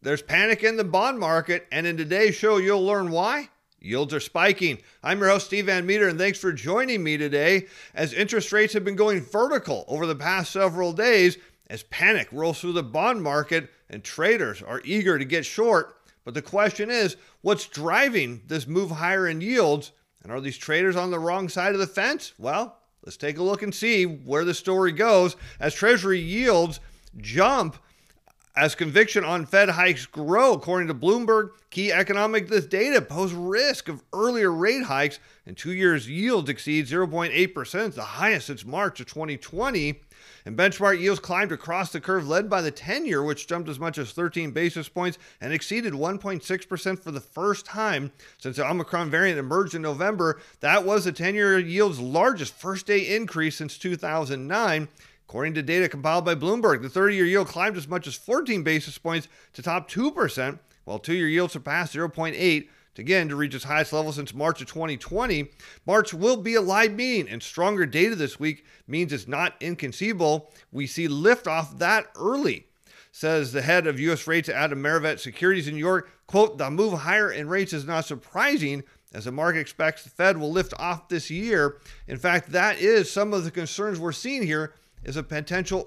there's panic in the bond market, and in today's show, you'll learn why. Yields are spiking. I'm your host, Steve Van Meter, and thanks for joining me today as interest rates have been going vertical over the past several days as panic rolls through the bond market and traders are eager to get short. But the question is, what's driving this move higher in yields? And are these traders on the wrong side of the fence? Well, let's take a look and see where the story goes as Treasury yields jump as conviction on Fed hikes grow. According to Bloomberg, key economic data pose risk of earlier rate hikes, and 2 years yields exceed 0.8%, the highest since March of 2020. And benchmark yields climbed across the curve, led by the 10-year, which jumped as much as 13 basis points and exceeded 1.6% for the first time since the Omicron variant emerged in November. That was the 10-year yield's largest first-day increase since 2009. According to data compiled by Bloomberg, the 30-year yield climbed as much as 14 basis points to top 2%, while 2-year yield surpassed 0.8 to reach its highest level since March of 2020. March will be a live meeting, and stronger data this week means it's not inconceivable we see liftoff that early, says the head of U.S. rates at Amerivet Securities in New York. Quote, the move higher in rates is not surprising as the market expects the Fed will lift off this year. In fact, that is some of the concerns we're seeing here is a potential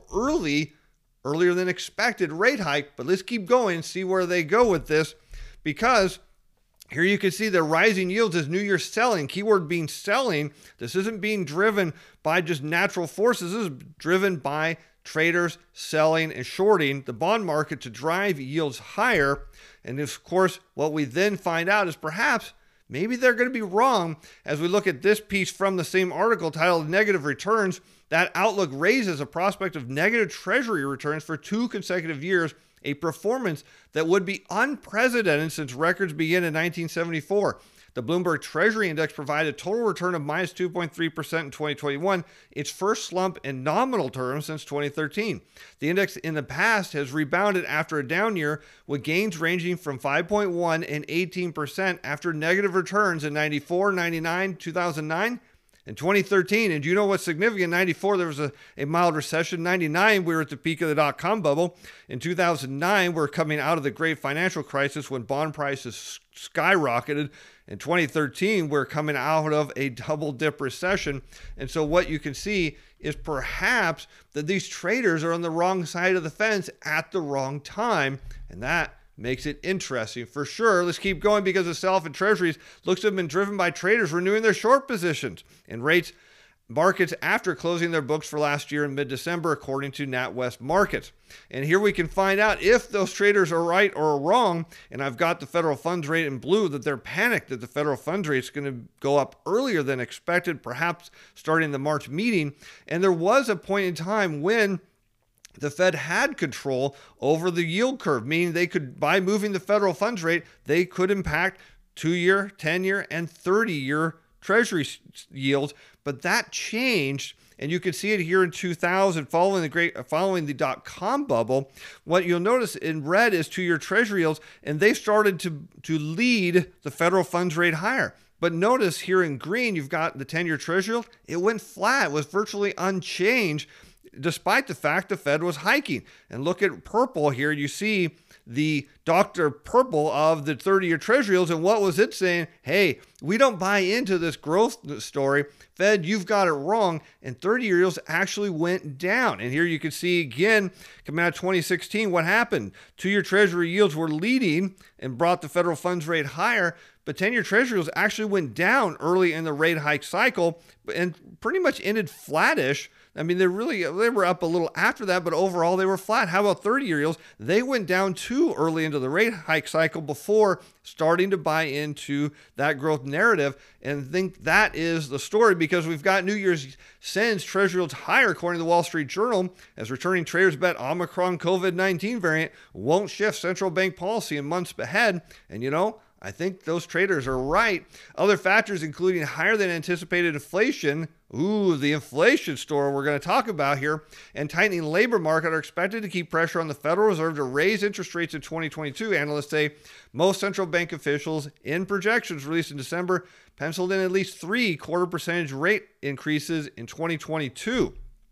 earlier than expected rate hike. But let's keep going and see where they go with this, because here you can see the rising yields as New Year's selling, keyword being selling. This isn't being driven by just natural forces. This is driven by traders selling and shorting the bond market to drive yields higher. And of course, what we then find out is perhaps maybe they're going to be wrong as we look at this piece from the same article titled Negative Returns. That outlook raises a prospect of negative Treasury returns for 2 consecutive years, a performance that would be unprecedented since records began in 1974. The Bloomberg Treasury Index provided a total return of minus 2.3% in 2021, its first slump in nominal terms since 2013. The index in the past has rebounded after a down year, with gains ranging from 5.1 and 18% after negative returns in 94, 99, 2009, and 2013. And do you know what's significant? In 94, there was a mild recession. 99, we were at the peak of the dot-com bubble. In 2009, we're coming out of the great financial crisis when bond prices skyrocketed. In 2013, we're coming out of a double-dip recession. And so what you can see is perhaps that these traders are on the wrong side of the fence at the wrong time. And that makes it interesting for sure. Let's keep going, because the sell-off in treasuries looks to have been driven by traders renewing their short positions in rates markets after closing their books for last year in mid-December, according to NatWest Markets. And here we can find out if those traders are right or wrong. And I've got the federal funds rate in blue, that they're panicked that the federal funds rate is going to go up earlier than expected, perhaps starting the March meeting. And there was a point in time when the Fed had control over the yield curve, meaning they could, by moving the federal funds rate, they could impact 2-year, 10-year, and 30-year Treasury yields. But that changed, and you can see it here in 2000, following the dot-com bubble. What you'll notice in red is 2-year Treasury yields, and they started to lead the federal funds rate higher. But notice here in green, you've got the 10-year Treasury yield. It went flat, was virtually unchanged, despite the fact the Fed was hiking. And look at purple here. You see the Dr. Purple of the 30-year Treasury yields. And what was it saying? Hey, we don't buy into this growth story. Fed, you've got it wrong. And 30-year yields actually went down. And here you can see again, coming out of 2016, what happened? 2-year Treasury yields were leading and brought the federal funds rate higher. But 10-year Treasury yields actually went down early in the rate hike cycle and pretty much ended flattish. I mean, they were up a little after that, but overall they were flat. How about 30-year yields? They went down too early into the rate hike cycle before starting to buy into that growth narrative. And I think that is the story, because we've got New Year's sends Treasury yields higher, according to the Wall Street Journal, as returning traders bet Omicron COVID-19 variant won't shift central bank policy in months ahead. And you know, I think those traders are right. Other factors, including higher than anticipated inflation, the inflation story we're going to talk about here, and tightening labor market are expected to keep pressure on the Federal Reserve to raise interest rates in 2022. Analysts say most central bank officials in projections released in December penciled in at least 3 quarter percentage rate increases in 2022.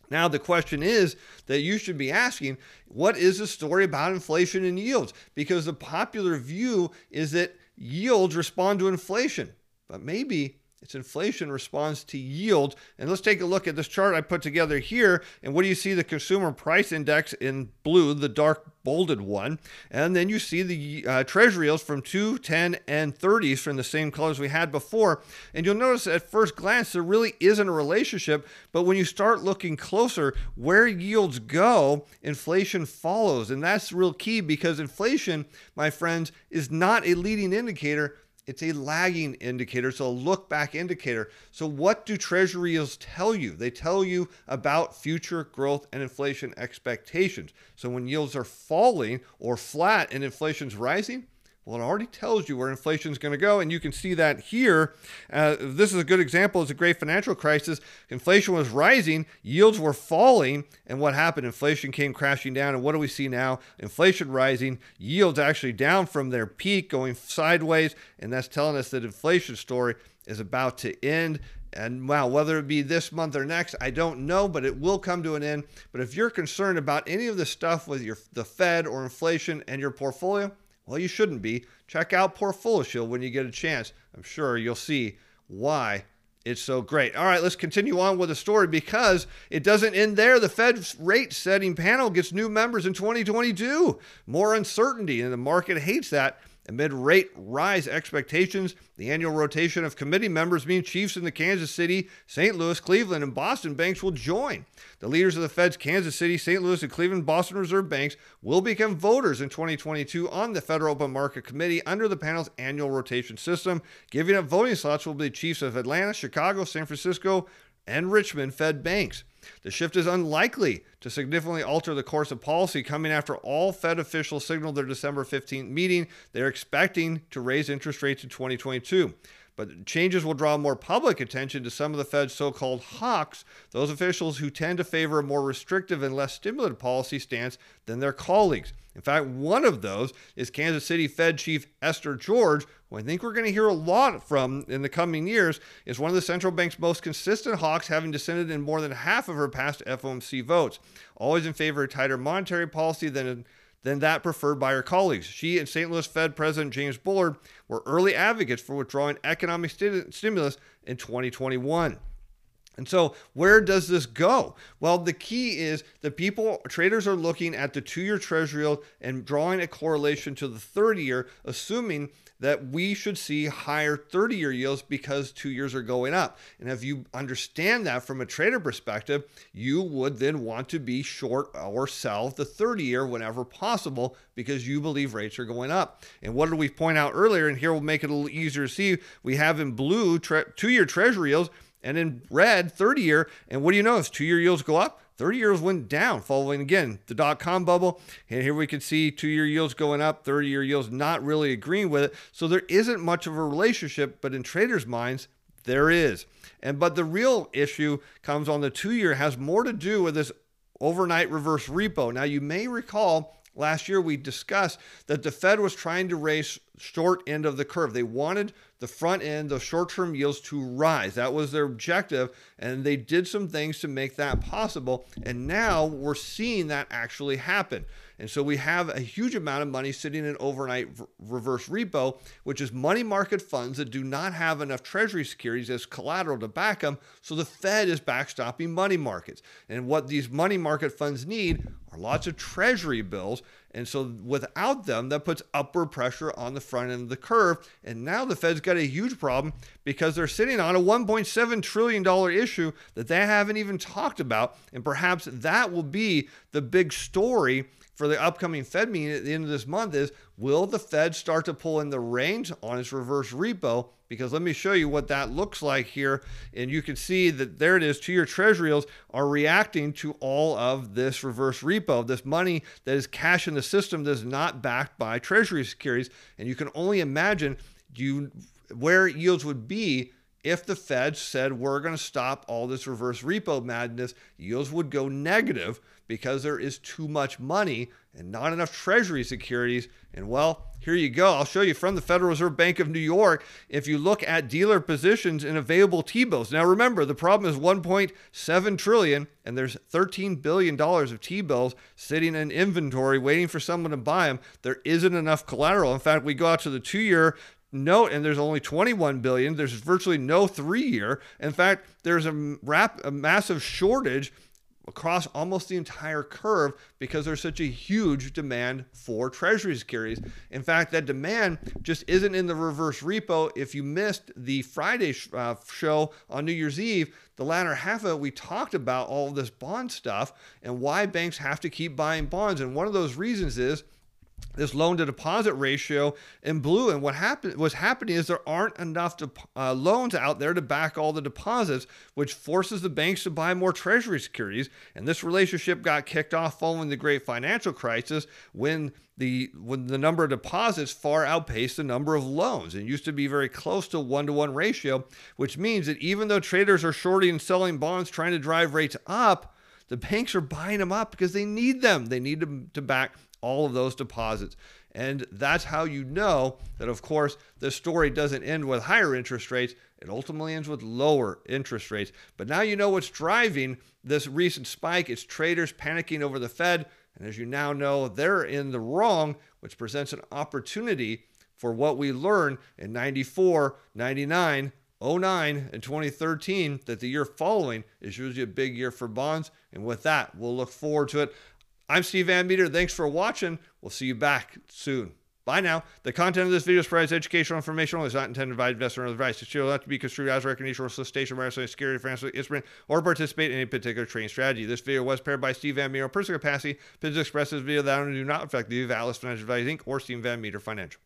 Now, the question is that you should be asking, what is the story about inflation and yields? Because the popular view is that yields respond to inflation, but maybe it's inflation responds to yield. And let's take a look at this chart I put together here. And what do you see? The consumer price index in blue, the dark bolded one. And then you see the treasury yields from 2, 10, and 30s from the same colors we had before. And you'll notice at first glance, there really isn't a relationship. But when you start looking closer, where yields go, inflation follows. And that's real key, because inflation, my friends, is not a leading indicator. It's a lagging indicator. It's a look back indicator. So what do treasury yields tell you? They tell you about future growth and inflation expectations. So when yields are falling or flat and inflation's rising, well, it already tells you where inflation is going to go, and you can see that here. This is a good example. It's a great financial crisis. Inflation was rising, yields were falling, and what happened? Inflation came crashing down, and what do we see now? Inflation rising, yields actually down from their peak, going sideways, and that's telling us that inflation story is about to end. And wow, whether it be this month or next, I don't know, but it will come to an end. But if you're concerned about any of the stuff with the Fed or inflation and your portfolio, well, you shouldn't be. Check out Portfolio Shield when you get a chance. I'm sure you'll see why it's so great. All right, let's continue on with the story, because it doesn't end there. The Fed's rate setting panel gets new members in 2022. More uncertainty, and the market hates that. Amid rate rise expectations, the annual rotation of committee members means chiefs in the Kansas City, St. Louis, Cleveland, and Boston banks will join. The leaders of the Fed's Kansas City, St. Louis, and Cleveland Boston Reserve banks will become voters in 2022 on the Federal Open Market Committee under the panel's annual rotation system. Giving up voting slots will be the chiefs of Atlanta, Chicago, San Francisco, and Richmond Fed banks. The shift is unlikely to significantly alter the course of policy, coming after all Fed officials signaled their December 15th meeting they're expecting to raise interest rates in 2022. But changes will draw more public attention to some of the Fed's so-called hawks, those officials who tend to favor a more restrictive and less stimulative policy stance than their colleagues. In fact, one of those is Kansas City Fed Chief Esther George, who I think we're going to hear a lot from in the coming years, is one of the central bank's most consistent hawks, having dissented in more than half of her past FOMC votes, always in favor of tighter monetary policy than that preferred by her colleagues. She and St. Louis Fed President James Bullard were early advocates for withdrawing economic stimulus in 2021. And so where does this go? Well, the key is that traders are looking at the 2-year treasury yield and drawing a correlation to the 30-year, assuming that we should see higher 30-year yields because 2 years are going up. And if you understand that from a trader perspective, you would then want to be short or sell the 30-year whenever possible, because you believe rates are going up. And what did we point out earlier? And here we'll make it a little easier to see. We have in blue 2-year treasury yields, and in red, 30-year. And what do you know? As 2-year yields go up, 30 years went down, following, again, the dot-com bubble. And here we can see 2-year yields going up, 30-year yields not really agreeing with it. So there isn't much of a relationship, but in traders' minds, there is. But the real issue comes on the 2-year, has more to do with this overnight reverse repo. Now, you may recall last year we discussed that the Fed was trying to raise short end of the curve. They wanted the front end, the short-term yields, to rise. That was their objective, and they did some things to make that possible. And now we're seeing that actually happen. And so we have a huge amount of money sitting in overnight reverse repo, which is money market funds that do not have enough treasury securities as collateral to back them. So the Fed is backstopping money markets. And what these money market funds need are lots of treasury bills. And so without them, that puts upward pressure on the front end of the curve. And now the Fed's got a huge problem because they're sitting on a $1.7 trillion issue that they haven't even talked about. And perhaps that will be the big story for the upcoming Fed meeting at the end of this month is, will the Fed start to pull in the reins on its reverse repo? Because let me show you what that looks like here. And you can see that there it is, 2-year treasury yields are reacting to all of this reverse repo, this money that is cash in the system that is not backed by treasury securities. And you can only imagine where yields would be if the Fed said, we're going to stop all this reverse repo madness. Yields would go negative because there is too much money and not enough Treasury securities. And well, here you go. I'll show you from the Federal Reserve Bank of New York. If you look at dealer positions in available T-bills. Now remember, the problem is 1.7 trillion and there's $13 billion of T-bills sitting in inventory waiting for someone to buy them. There isn't enough collateral. In fact, we go out to the 2-year note and there's only 21 billion. There's virtually no 3-year. In fact, there's a massive shortage across almost the entire curve because there's such a huge demand for Treasury securities. In fact, that demand just isn't in the reverse repo. If you missed the Friday show on New Year's Eve, the latter half of it, we talked about all of this bond stuff and why banks have to keep buying bonds. And one of those reasons is this loan to deposit ratio in blue. And what's happening is there aren't enough loans out there to back all the deposits, which forces the banks to buy more Treasury securities. And this relationship got kicked off following the great financial crisis when the number of deposits far outpaced the number of loans. It used to be very close to 1-to-1 ratio, which means that even though traders are shorting and selling bonds trying to drive rates up, the banks are buying them up because they need them. They need them to back all of those deposits. And that's how you know that, of course, the story doesn't end with higher interest rates. It ultimately ends with lower interest rates. But now you know what's driving this recent spike. It's traders panicking over the Fed. And as you now know, they're in the wrong, which presents an opportunity for what we learned in 94, 99, 09, and 2013, that the year following is usually a big year for bonds. And with that, we'll look forward to it. I'm Steve Van Meter. Thanks for watching. We'll see you back soon. Bye now. The content of this video is provides educational information only. It's not intended to provide investment or advice. It should not to be construed as recognition or solicitation by any security, financial instrument, or participate in any particular trading strategy. This video was prepared by Steve Van Meter on personal capacity. Opinions expressed in this video that do not affect the Valid Financial Advice Inc. or Steve Van Meter Financial.